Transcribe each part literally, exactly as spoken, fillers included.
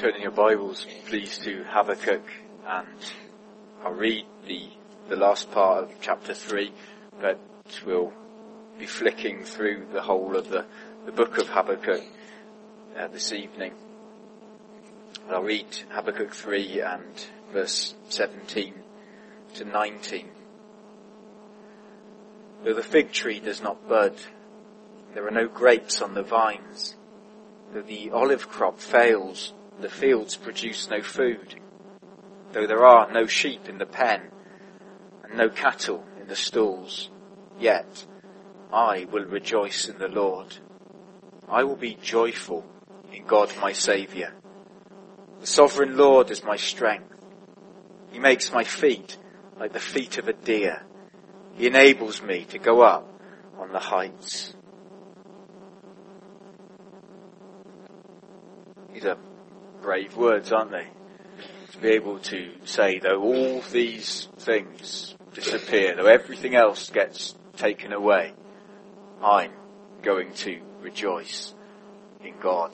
turn in your Bibles, please, to Habakkuk, and I'll read the the last part of chapter three, but we'll be flicking through the whole of the, the book of Habakkuk uh, this evening. I'll read Habakkuk three and verse seventeen to nineteen. Though the fig tree does not bud, there are no grapes on the vines. Though the olive crop fails, the fields produce no food. Though there are no sheep in the pen, and no cattle in the stalls, yet I will rejoice in the Lord. I will be joyful in God my Saviour. The sovereign Lord is my strength. He makes my feet like the feet of a deer. He enables me to go up on the heights. These are brave words, aren't they? To be able to say, though all these things disappear, though everything else gets taken away, I'm going to rejoice in God.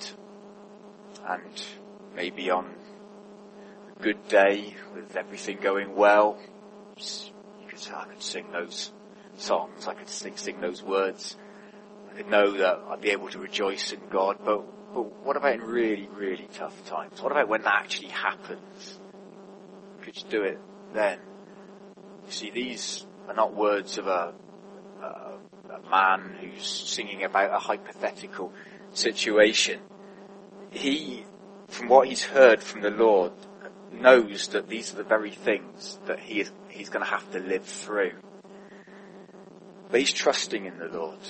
And maybe on a good day, with everything going well, you could say, I could sing those songs, I could sing, sing those words, I could know that I'd be able to rejoice in God, but But what about in really, really tough times? What about when that actually happens? Could you do it then? You see, these are not words of a, a, a man who's singing about a hypothetical situation. He, from what he's heard from the Lord, knows that these are the very things that he is, he's going to have to live through. But he's trusting in the Lord.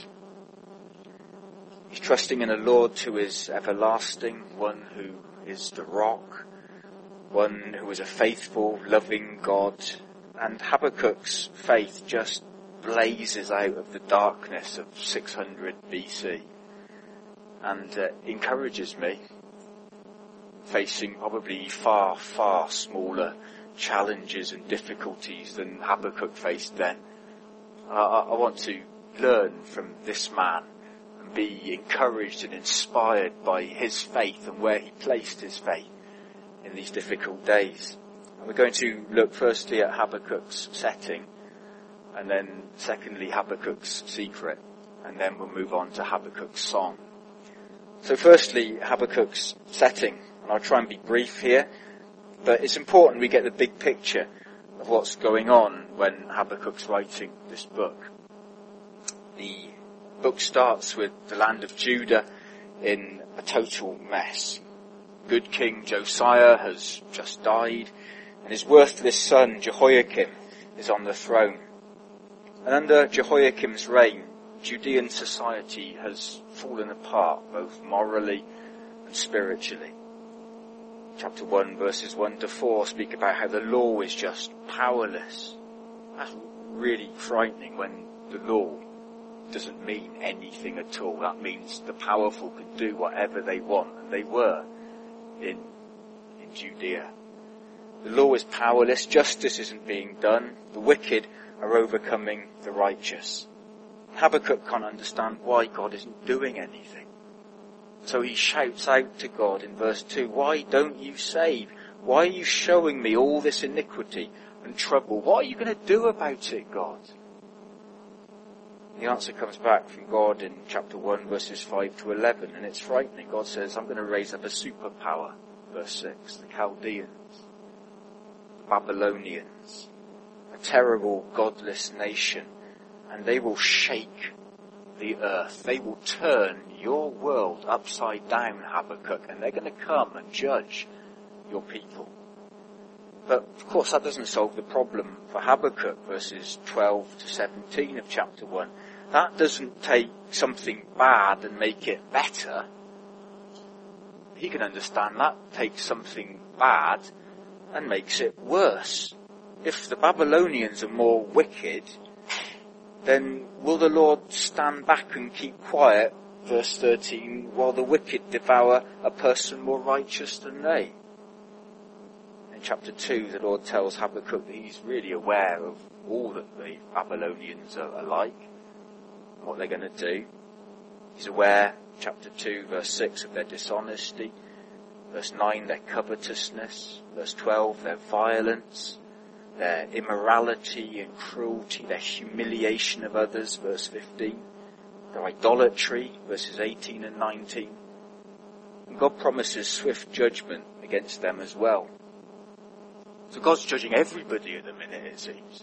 He's trusting in a Lord who is everlasting, one who is the rock, one who is a faithful, loving God. And Habakkuk's faith just blazes out of the darkness of six hundred B C and uh, encourages me, facing probably far, far smaller challenges and difficulties than Habakkuk faced then. Uh, I want to learn from this man, be encouraged and inspired by his faith and where he placed his faith in these difficult days. And we're going to look firstly at Habakkuk's setting, and then secondly Habakkuk's secret, and then we'll move on to Habakkuk's song. So firstly, Habakkuk's setting, and I'll try and be brief here, but it's important we get the big picture of what's going on when Habakkuk's writing this book. The book starts with the land of Judah in a total mess. Good King Josiah has just died, and his worthless son Jehoiakim is on the throne. And under Jehoiakim's reign, Judean society has fallen apart, both morally and spiritually. Chapter one, verses one to four speak about how the law is just powerless. That's really frightening when the law doesn't mean anything at all. That means the powerful can do whatever they want, and they were in in Judea. The law is powerless, justice isn't being done, the wicked are overcoming the righteous. Habakkuk can't understand why God isn't doing anything. So he shouts out to God in verse two, why don't you save? Why are you showing me all this iniquity and trouble? What are you going to do about it, God? The answer comes back from God in chapter one, verses five to eleven, and it's frightening. God says, I'm going to raise up a superpower, verse six, the Chaldeans, the Babylonians, a terrible, godless nation, and they will shake the earth. They will turn your world upside down, Habakkuk, and they're going to come and judge your people. But, of course, that doesn't solve the problem for Habakkuk, verses twelve to seventeen of chapter one. That doesn't take something bad and make it better. He can understand that takes something bad and makes it worse. If the Babylonians are more wicked, then will the Lord stand back and keep quiet, verse thirteen, while the wicked devour a person more righteous than they? In chapter two, the Lord tells Habakkuk that he's really aware of all that the Babylonians are, are like, what they're going to do. He's aware, chapter two, verse six, of their dishonesty. Verse nine, their covetousness. Verse twelve, their violence, their immorality and cruelty, their humiliation of others. Verse fifteen, their idolatry. Verses eighteen and nineteen. And God promises swift judgment against them as well. So God's judging everybody at the minute, it seems.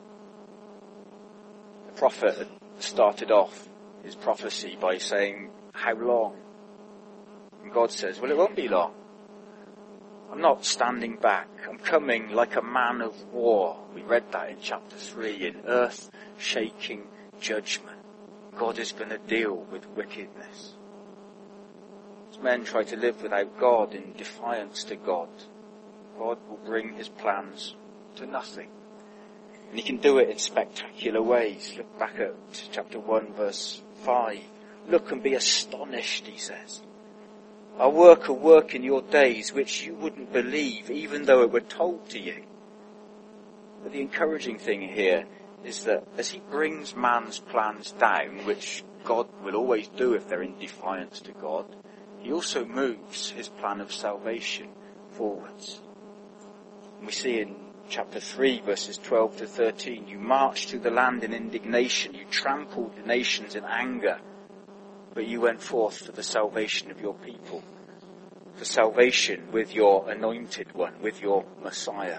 The prophet had started off his prophecy by saying, how long? And God says, well, it won't be long. I'm not standing back. I'm coming like a man of war. We read that in chapter three, in earth-shaking judgment. God is going to deal with wickedness. As men try to live without God in defiance to God, God will bring his plans to nothing. And he can do it in spectacular ways. Look back at chapter one, verse five. Look and be astonished, he says. I'll work a work in your days which you wouldn't believe, even though it were told to you. But the encouraging thing here is that as he brings man's plans down, which God will always do if they're in defiance to God, he also moves his plan of salvation forwards. And we see in chapter three, verses twelve to thirteen, you marched through the land in indignation, you trampled the nations in anger, but you went forth for the salvation of your people, for salvation with your anointed one, with your Messiah.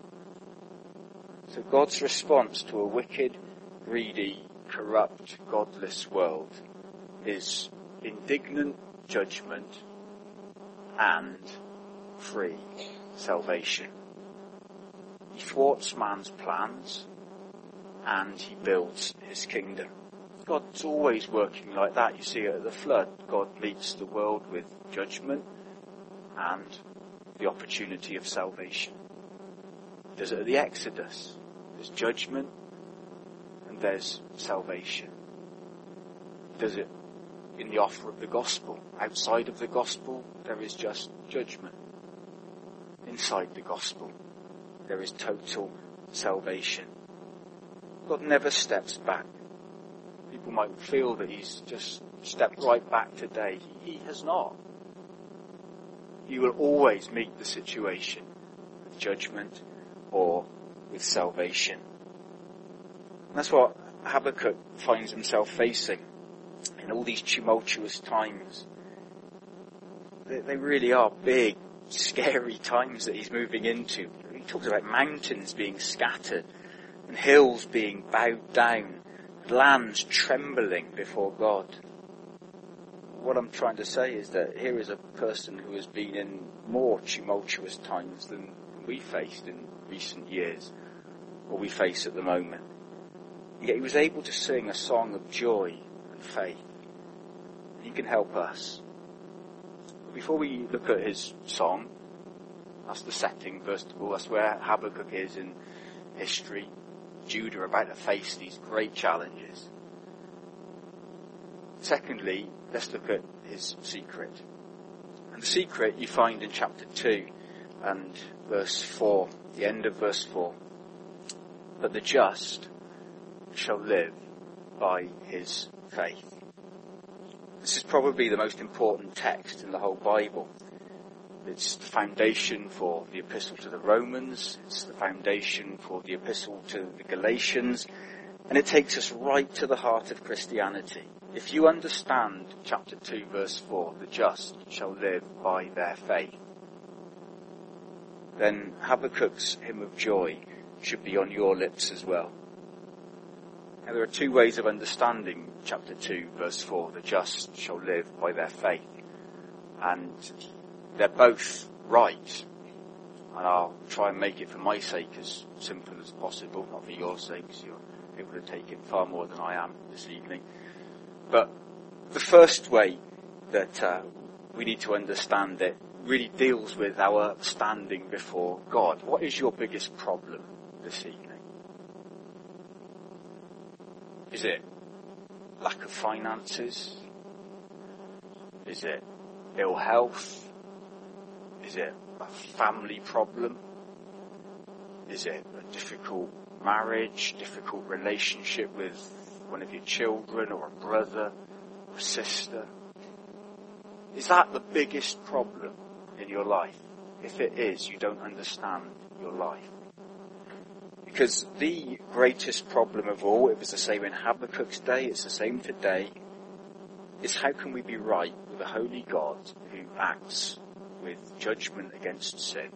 So God's response to a wicked, greedy, corrupt, godless world is indignant judgment and free salvation. He thwarts man's plans and he builds his kingdom. God's always working like that. You see it at the flood. God meets the world with judgment and the opportunity of salvation. He does it at the Exodus. There's judgment and there's salvation. He does it in the offer of the gospel. Outside of the gospel, there is just judgment. Inside the gospel, there is total salvation. God never steps back. People might feel that he's just stepped right back today. He, he has not. He will always meet the situation with judgment or with salvation. And that's what Habakkuk finds himself facing in all these tumultuous times. They, they really are big, scary times that he's moving into. He talks about mountains being scattered and hills being bowed down, lands trembling before God. What I'm trying to say is that here is a person who has been in more tumultuous times than we faced in recent years, or we face at the moment. Yet he was able to sing a song of joy and faith. And he can help us. But before we look at his song, that's the setting, first of all. That's where Habakkuk is in history. Judah are about to face these great challenges. Secondly, let's look at his secret. And the secret you find in chapter two and verse four, the end of verse four. But the just shall live by his faith. This is probably the most important text in the whole Bible. It's the foundation for the epistle to the Romans. It's the foundation for the epistle to the Galatians. And it takes us right to the heart of Christianity. If you understand chapter two, verse four, the just shall live by their faith, then Habakkuk's hymn of joy should be on your lips as well. Now, there are two ways of understanding chapter two, verse four, the just shall live by their faith. And they're both right. And I'll try and make it for my sake as simple as possible, not for your sake, because you're able to take it far more than I am this evening. But the first way that uh, we need to understand it really deals with our standing before God. What is your biggest problem this evening? Is it lack of finances? Is it ill health? Is it a family problem? Is it a difficult marriage, difficult relationship with one of your children or a brother or a sister? Is that the biggest problem in your life? If it is, you don't understand your life. Because the greatest problem of all, it was the same in Habakkuk's day, it's the same today, is how can we be right with a holy God who acts with judgment against sin?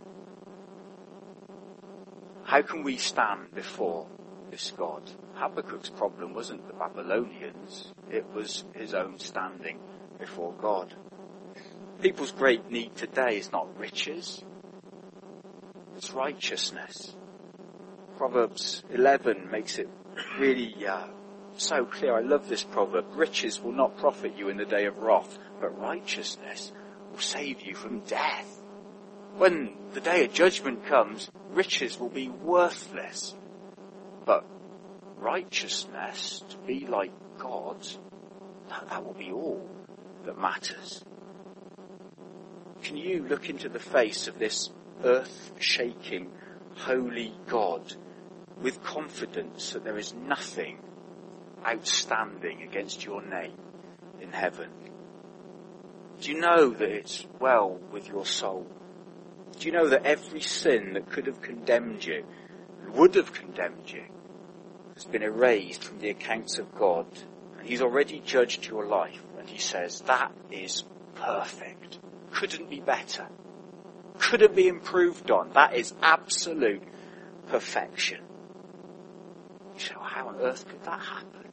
How can we stand before this God? Habakkuk's problem wasn't the Babylonians, it was his own standing before God. People's great need today is not riches, it's righteousness. Proverbs eleven makes it really uh, so clear. I love this proverb. Riches will not profit you in the day of wrath, but righteousness will save you from death. When the day of judgment comes, riches will be worthless. But righteousness, to be like God, that, that will be all that matters. Can you look into the face of this earth-shaking, holy God with confidence that there is nothing outstanding against your name in heaven? Do you know that it's well with your soul? Do you know that every sin that could have condemned you, would have condemned you, has been erased from the accounts of God? And he's already judged your life, and he says, that is perfect. Couldn't be better. Couldn't be improved on. That is absolute perfection. You say, well, how on earth could that happen?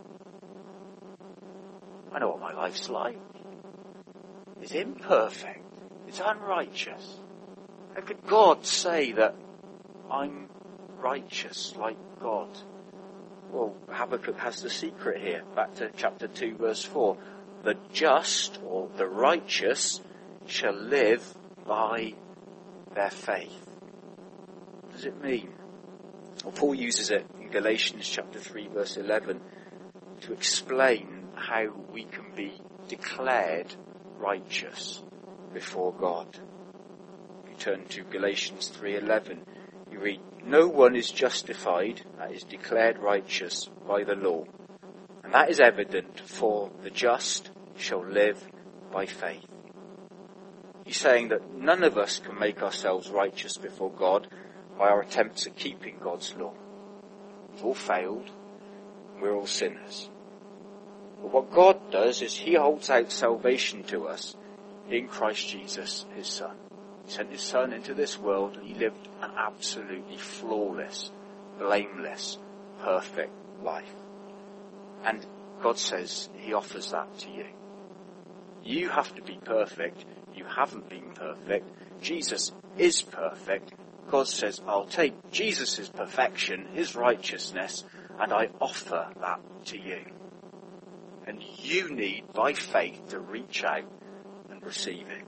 I know what my life's like. It's imperfect. It's unrighteous. How could God say that I'm righteous like God? Well, Habakkuk has the secret here. Back to chapter two, verse four. The just, or the righteous, shall live by their faith. What does it mean? Well, Paul uses it in Galatians chapter three, verse eleven, to explain how we can be declared righteous before God. If you turn to Galatians three eleven, you read, no one is justified, that is declared righteous, by the law. And that is evident, for the just shall live by faith. He's saying that none of us can make ourselves righteous before God by our attempts at keeping God's law. We've all failed. We're all sinners. But what God does is he holds out salvation to us in Christ Jesus, his Son. He sent his Son into this world and he lived an absolutely flawless, blameless, perfect life. And God says he offers that to you. You have to be perfect. You haven't been perfect. Jesus is perfect. God says, I'll take Jesus' perfection, his righteousness, and I offer that to you. And you need, by faith, to reach out and receive it.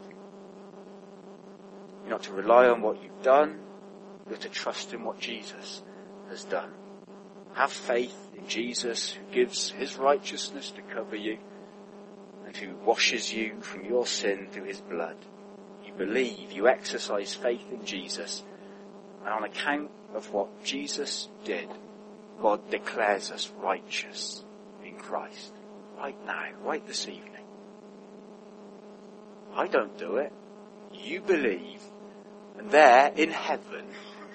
You're not to rely on what you've done. You're to trust in what Jesus has done. Have faith in Jesus, who gives his righteousness to cover you, and who washes you from your sin through his blood. You believe, you exercise faith in Jesus, and on account of what Jesus did, God declares us righteous in Christ. Right now, right this evening. I don't do it. You believe, and there in heaven,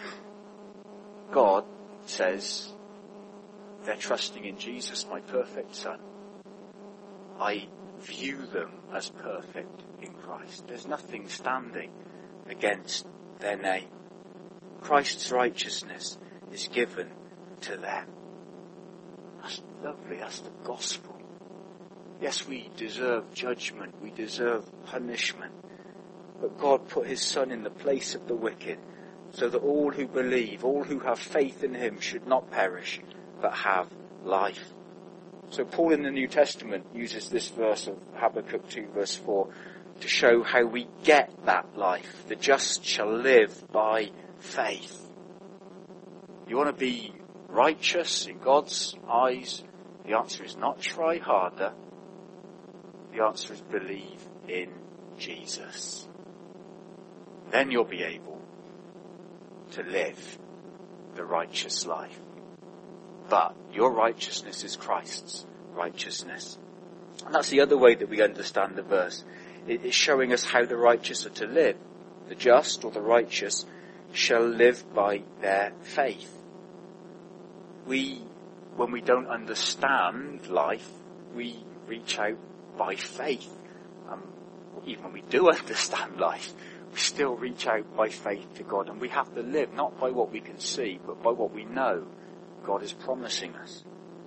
God says, they're trusting in Jesus, my perfect Son. I view them as perfect in Christ. There's nothing standing against their name. Christ's righteousness is given to them. That's lovely. That's the gospel. Yes, we deserve judgment. We deserve punishment. But God put his Son in the place of the wicked, so that all who believe, all who have faith in him, should not perish, but have life. So Paul in the New Testament uses this verse of Habakkuk two verse four to show how we get that life. The just shall live by faith. You want to be righteous in God's eyes? The answer is not try harder. The answer is believe in Jesus. Then you'll be able to live the righteous life. But your righteousness is Christ's righteousness. And that's the other way that we understand the verse. It is showing us how the righteous are to live. The just or the righteous shall live by their faith. We, when we don't understand life, we reach out by faith. Um, even when we do understand life, we still reach out by faith to God. And we have to live not by what we can see, but by what we know God is promising us.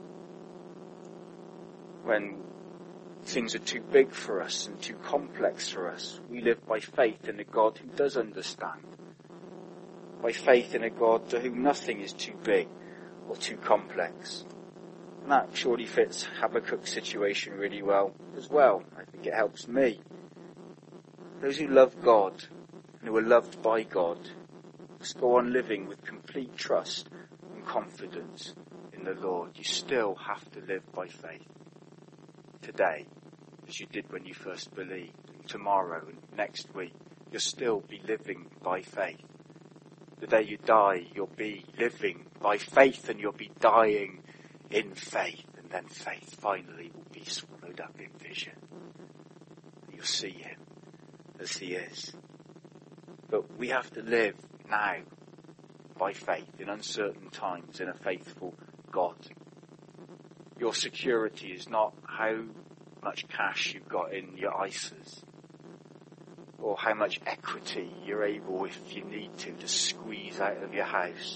When things are too big for us and too complex for us, we live by faith in a God who does understand. By faith in a God to whom nothing is too big or too complex. And that surely fits Habakkuk's situation really well as well. I think it helps me. Those who love God and who are loved by God must go on living with complete trust and confidence in the Lord. You still have to live by faith. Today, as you did when you first believed, and tomorrow and next week, you'll still be living by faith. The day you die, you'll be living by faith and you'll be dying in faith. And then faith finally will be swallowed up in vision. You'll see him as he is. But we have to live now by faith in uncertain times in a faithful God. Your security is not how much cash you've got in your I S As or how much equity you're able, if you need to, to squeeze out of your house.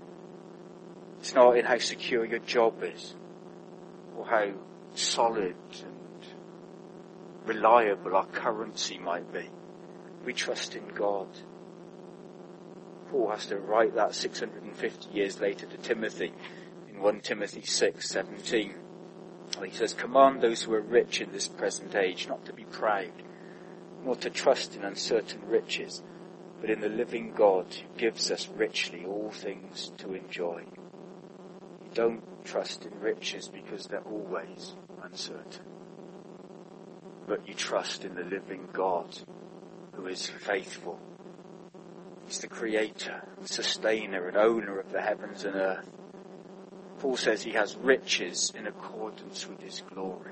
It's not in how secure your job is or how solid and reliable our currency might be. We trust in God. Paul has to write that six hundred fifty years later to Timothy in First Timothy six seventeen. He says, command those who are rich in this present age not to be proud, nor to trust in uncertain riches, but in the living God who gives us richly all things to enjoy. You don't trust in riches because they're always uncertain, but you trust in the living God who is faithful. He's the creator, sustainer and owner of the heavens and earth. Paul says he has riches in accordance with his glory.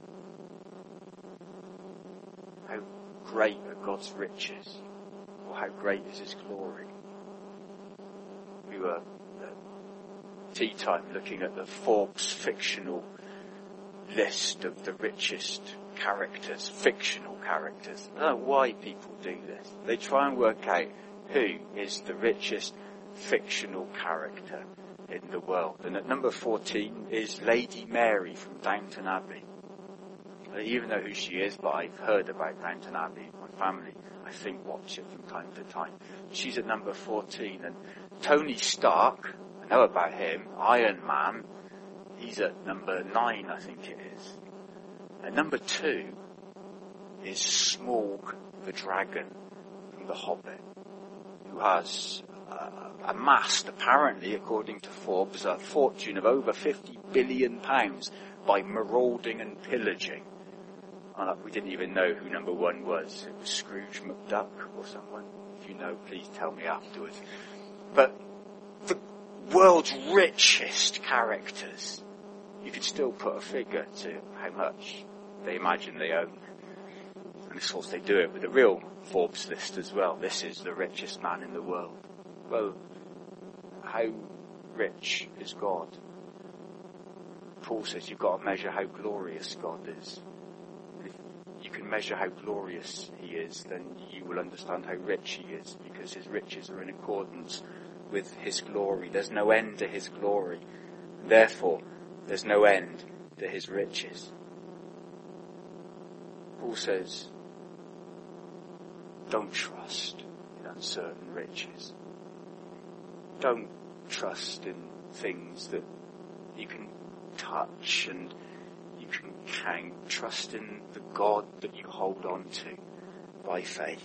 How great are God's riches, or how great is his glory? We were at tea time looking at the Forbes fictional list of the richest characters, fictional characters. I don't know why people do this. They try and work out who is the richest fictional character in the world. And at number fourteen is Lady Mary from Downton Abbey. I don't even know who she is, but I've heard about Downton Abbey. My family, I think, watch it from time to time. She's at number fourteen. And Tony Stark, I know about him, Iron Man, he's at number nine, I think it is. And number two is Smaug the dragon from The Hobbit, who has uh, amassed, apparently, according to Forbes, a fortune of over fifty billion pounds by marauding and pillaging. And we didn't even know who number one was. It was Scrooge McDuck or someone. If you know, please tell me afterwards. But the world's richest characters, you could still put a figure to how much they imagine they own. And of course they do it with a real Forbes list as well. This is the richest man in the world. Well, how rich is God? Paul says you've got to measure how glorious God is. If you can measure how glorious he is, then you will understand how rich he is, because his riches are in accordance with his glory. There's no end to his glory. Therefore, there's no end to his riches. Paul says, don't trust in uncertain riches. Don't trust in things that you can touch and you can count. Trust in the God that you hold on to by faith.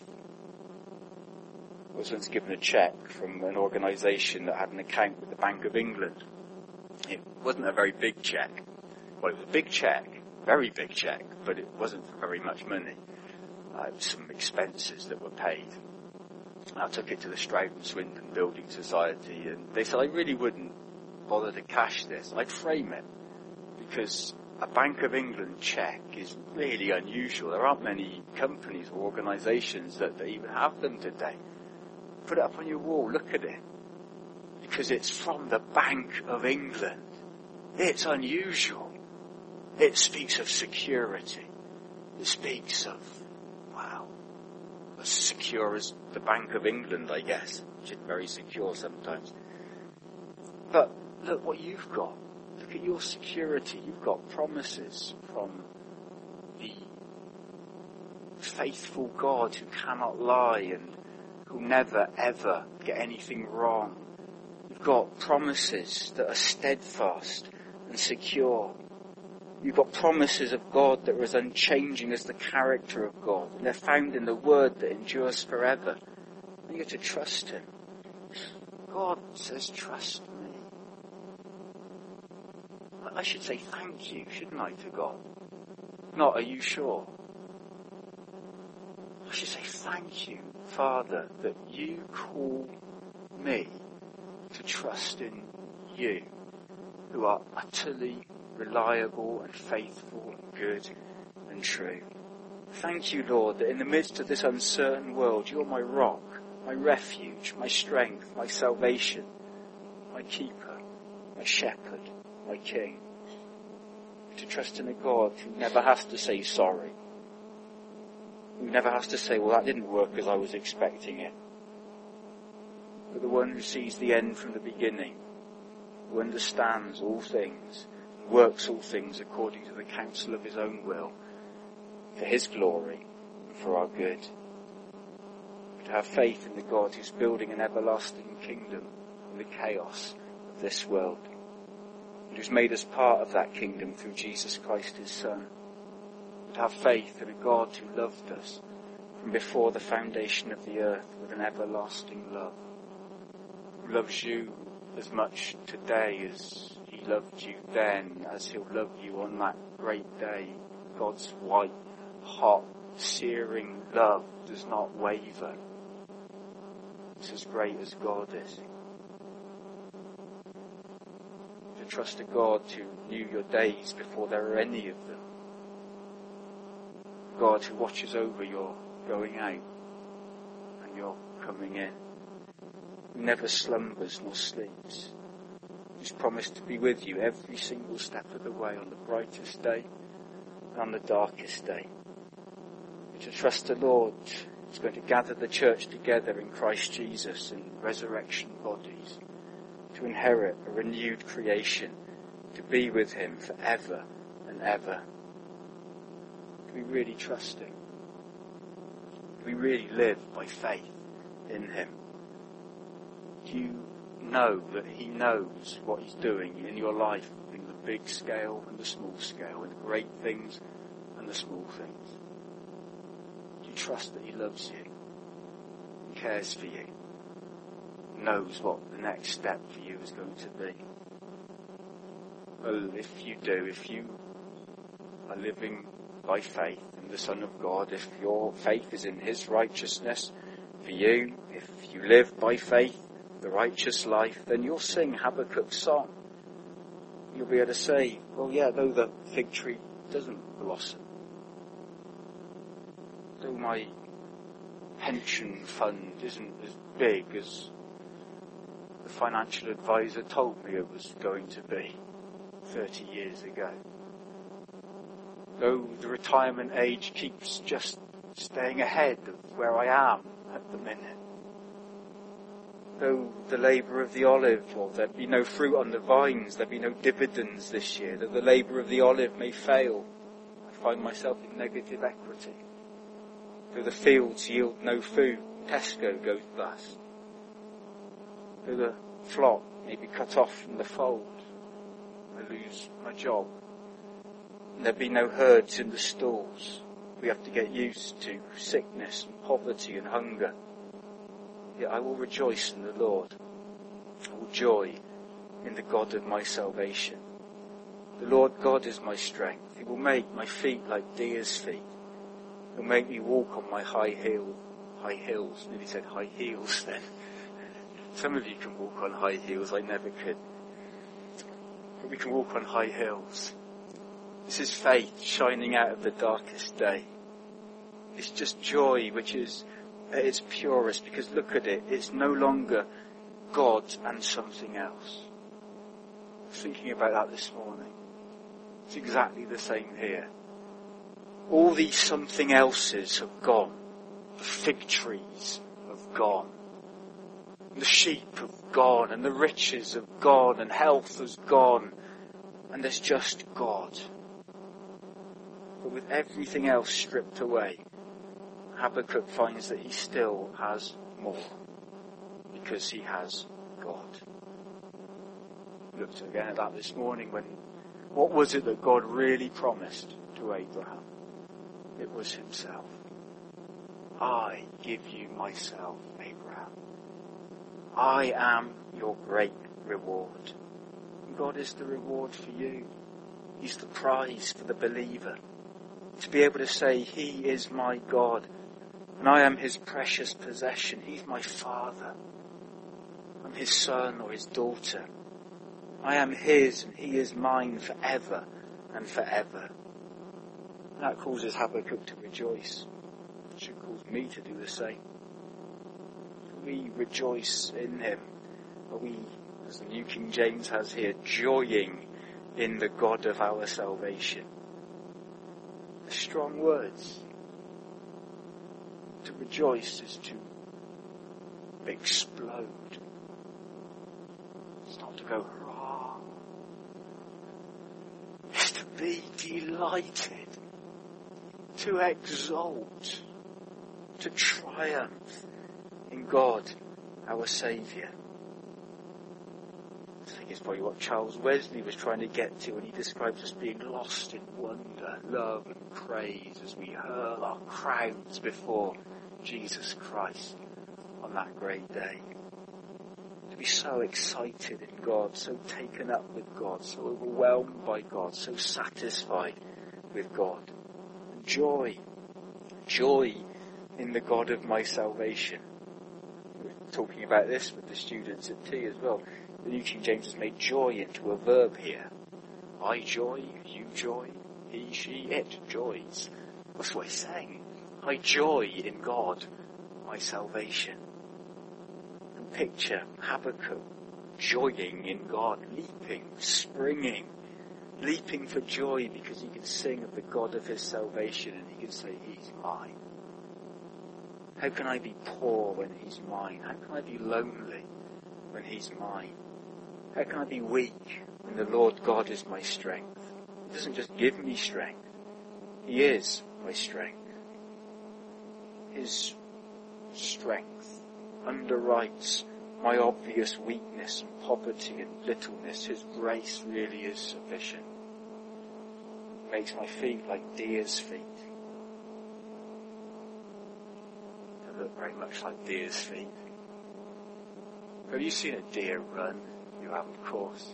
I was once given a cheque from an organisation that had an account with the Bank of England. It wasn't a very big cheque. Well, it was a big cheque, very big cheque, but it wasn't for very much money. Uh, it was some expenses that were paid. I took it to the Stroud and Swindon Building Society, and they said I really wouldn't bother to cash this. I'd frame it, because a Bank of England cheque is really unusual. There aren't many companies or organisations that, that even have them today. Put it up on your wall, look at it. Because it's from the Bank of England. It's unusual. It speaks of security. It speaks of, wow, as secure as the Bank of England, I guess. Which is very secure sometimes. But look what you've got. Look at your security. You've got promises from the faithful God who cannot lie and who'll never ever get anything wrong. You've got promises that are steadfast and secure. You've got promises of God that are as unchanging as the character of God. And they're found in the word that endures forever. And you have to trust him. God says, trust me. I should say thank you, shouldn't I, to God? Not, are you sure? I should say thank you, Father, that you call me to trust in you, who are utterly reliable and faithful and good and true. Thank you, Lord, that in the midst of this uncertain world, you're my rock, my refuge, my strength, my salvation, my keeper, my shepherd, my king. To trust in a God who never has to say sorry. Who never has to say, well, that didn't work as I was expecting it. But the one who sees the end from the beginning, who understands all things, works all things according to the counsel of his own will, for his glory and for our good. To have faith in the God who's building an everlasting kingdom in the chaos of this world, and who's made us part of that kingdom through Jesus Christ his Son. To have faith in a God who loved us from before the foundation of the earth with an everlasting love, who loves you as much today as he loved you then, as he'll love you on that great day. God's white, hot, searing love does not waver. It's as great as God is. To trust a God who knew your days before there were any of them. God who watches over your going out and your coming in. Who never slumbers nor sleeps. Who's promised to be with you every single step of the way on the brightest day and on the darkest day. To trust the Lord is going to gather the church together in Christ Jesus in resurrection bodies, to inherit a renewed creation, to be with him forever and ever. Do we really trust him? Do we really live by faith in him? Do you know that he knows what he's doing in your life, in the big scale and the small scale, in the great things and the small things? Trust that he loves you, cares for you, knows what the next step for you is going to be. Well, if you do, if you are living by faith in the Son of God, if your faith is in his righteousness for you, if you live by faith, the righteous life, then you'll sing Habakkuk's song. You'll be able to say, well, yeah, though the fig tree doesn't blossom, though my pension fund isn't as big as the financial advisor told me it was going to be thirty years ago, though the retirement age keeps just staying ahead of where I am at the minute, though the labour of the olive, or there be no fruit on the vines, there be no dividends this year, though the labour of the olive may fail, I find myself in negative equity. Though the fields yield no food, Tesco goes bust. Though the flock may be cut off from the fold, I lose my job. And there be no herds in the stalls. We have to get used to sickness and poverty and hunger. Yet I will rejoice in the Lord. I will joy in the God of my salvation. The Lord God is my strength. He will make my feet like deer's feet. He'll make me walk on my high heel, high hills. Nearly said high heels then. Some of you can walk on high heels, I never could. But we can walk on high hills. This is faith shining out of the darkest day. It's just joy which is at its purest, because look at it, it's no longer God and something else. Thinking about that this morning. It's exactly the same here. All these something else's have gone. The fig trees have gone. The sheep have gone, and the riches have gone, and health has gone, and there's just God. But with everything else stripped away, Habakkuk finds that he still has more, because he has God. We looked again at that this morning when, what was it that God really promised to Abraham? It was himself. I give you myself, Abraham. I am your great reward. And God is the reward for you. He's the prize for the believer. To be able to say, he is my God, and I am his precious possession. He's my father. I'm his son or his daughter. I am his and he is mine forever and forever. And that causes Habakkuk to rejoice. It should cause me to do the same. We rejoice in him. Are we, as the New King James has here, joying in the God of our salvation? They're strong words. To rejoice is to explode. It's not to go hurrah. It's to be delighted, to exult, to triumph in God, our Saviour. I think it's probably what Charles Wesley was trying to get to when he describes us being lost in wonder, love and praise as we hurl our crowns before Jesus Christ on that great day. To be so excited in God, so taken up with God, so overwhelmed by God, so satisfied with God. And joy, joy in the God of my salvation. We were talking about this with the students at tea as well. The New King James has made joy into a verb here. I joy, you joy, he, she, it joys. That's what he's saying. I joy in God, my salvation. And picture Habakkuk joying in God, leaping, springing, leaping for joy because he can sing of the God of his salvation and he can say, he's mine. How can I be poor when he's mine? How can I be lonely when he's mine? How can I be weak when the Lord God is my strength? He doesn't just give me strength. He is my strength. His strength underwrites my obvious weakness and poverty and littleness. His grace really is sufficient. It makes my feet like deer's feet. They look very much like deer's feet. Have you seen a deer run? You have, of course.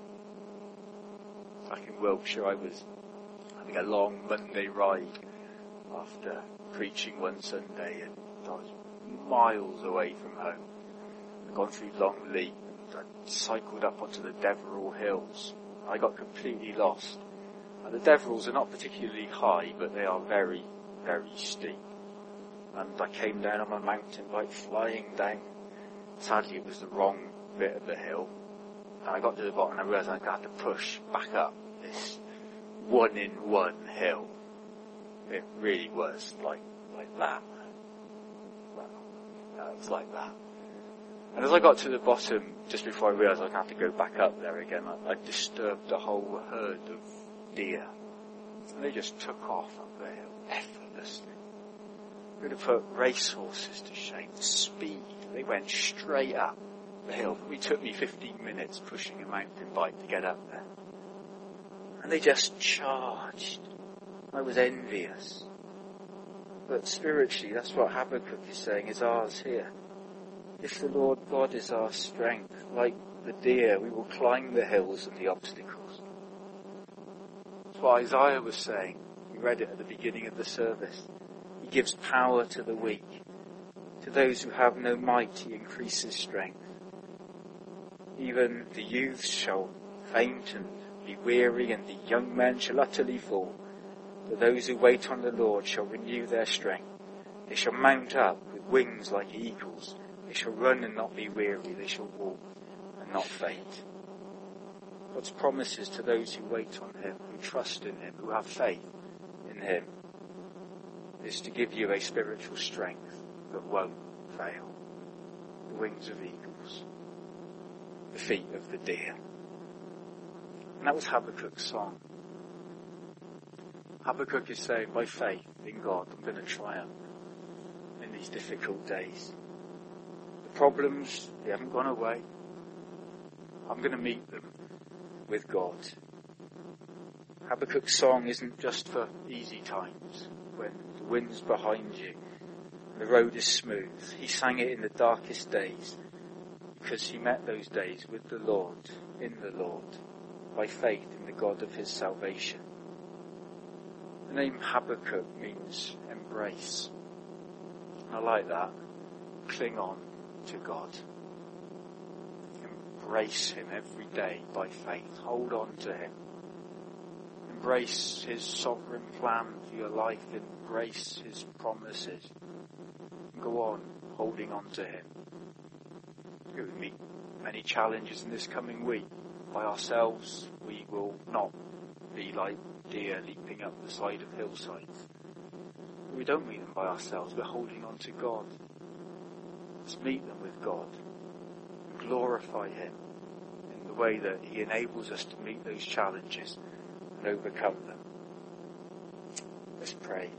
Back in Wiltshire, I was having a long Monday ride after preaching one Sunday, and I was miles away from home. I'd gone through Longleat, and I cycled up onto the Deverell Hills. I got completely lost. And the Deverells are not particularly high, but they are very, very steep. And I came down on my mountain bike, flying down. Sadly, it was the wrong bit of the hill. And I got to the bottom and I realised I had to push back up this one-in-one hill. It really was like like that. Well, uh, it was like that. And as I got to the bottom, just before I realised I'd have to go back up there again, I, I disturbed a whole herd of deer. And they just took off up the hill effortlessly. We would have put racehorses to shame. The speed. They went straight up the hill. It took me fifteen minutes pushing a mountain bike to get up there. And they just charged. I was envious. But spiritually, that's what Habakkuk is saying is ours here. If the Lord God is our strength, like the deer, we will climb the hills and the obstacles. That's what Isaiah was saying. We read it at the beginning of the service. He gives power to the weak. To those who have no might, he increases strength. Even the youths shall faint and be weary, and the young men shall utterly fall. But those who wait on the Lord shall renew their strength. They shall mount up with wings like eagles. They shall run and not be weary. They shall walk and not faint. God's promises to those who wait on him, who trust in him, who have faith in him, is to give you a spiritual strength that won't fail. The wings of eagles, the feet of the deer. And that was Habakkuk's song. Habakkuk is saying, by faith in God, I'm going to triumph in these difficult days. The problems, they haven't gone away. I'm going to meet them with God. Habakkuk's song isn't just for easy times, when the wind's behind you and the road is smooth. He sang it in the darkest days because he met those days with the Lord, in the Lord, by faith in the God of his salvation. The name Habakkuk means embrace. And I like that. Cling on to God. Embrace him every day by faith. Hold on to him. Embrace his sovereign plan for your life. Embrace his promises. Go on holding on to him. We will meet many challenges in this coming week. By ourselves, we will not be like deer leaping up the side of hillsides. We don't meet them by ourselves. We're holding on to God. Let's meet them with God. Glorify him in the way that he enables us to meet those challenges and overcome them. Let's pray.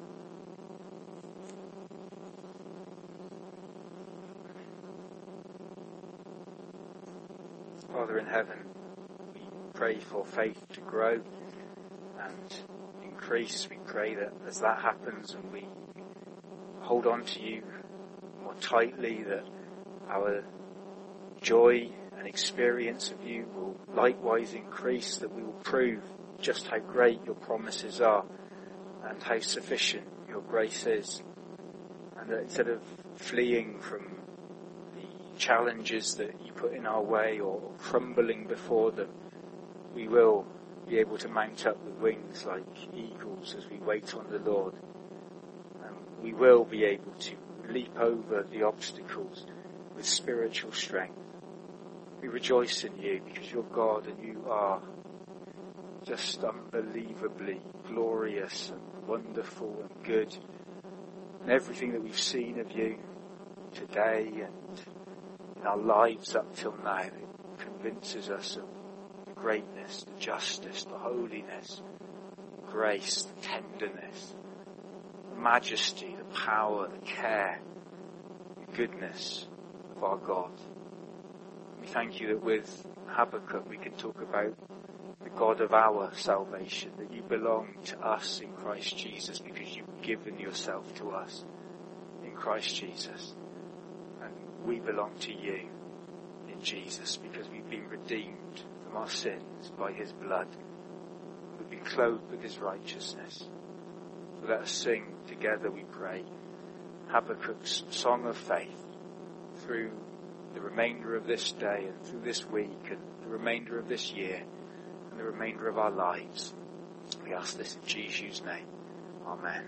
Father in heaven, we pray for faith to grow and increase. We pray that as that happens and we hold on to you more tightly, that our joy and experience of you will likewise increase, that we will prove just how great your promises are and how sufficient your grace is, and that instead of fleeing from the challenges that you put in our way or crumbling before them, we will be able to mount up with wings like eagles as we wait on the Lord, and we will be able to leap over the obstacles with spiritual strength. We rejoice in you because you're God and you are just unbelievably glorious and wonderful and good. And everything that we've seen of you today and in our lives up till now, it convinces us of the greatness, the justice, the holiness, the grace, the tenderness, the majesty, the power, the care, the goodness of our God. We thank you that with Habakkuk we can talk about the God of our salvation, that you belong to us in Christ Jesus because you've given yourself to us in Christ Jesus. And we belong to you in Jesus because we've been redeemed from our sins by his blood. We've been clothed with his righteousness. So let us sing together, we pray, Habakkuk's song of faith through the remainder of this day and through this week and the remainder of this year and the remainder of our lives. We ask this in Jesus' name. Amen.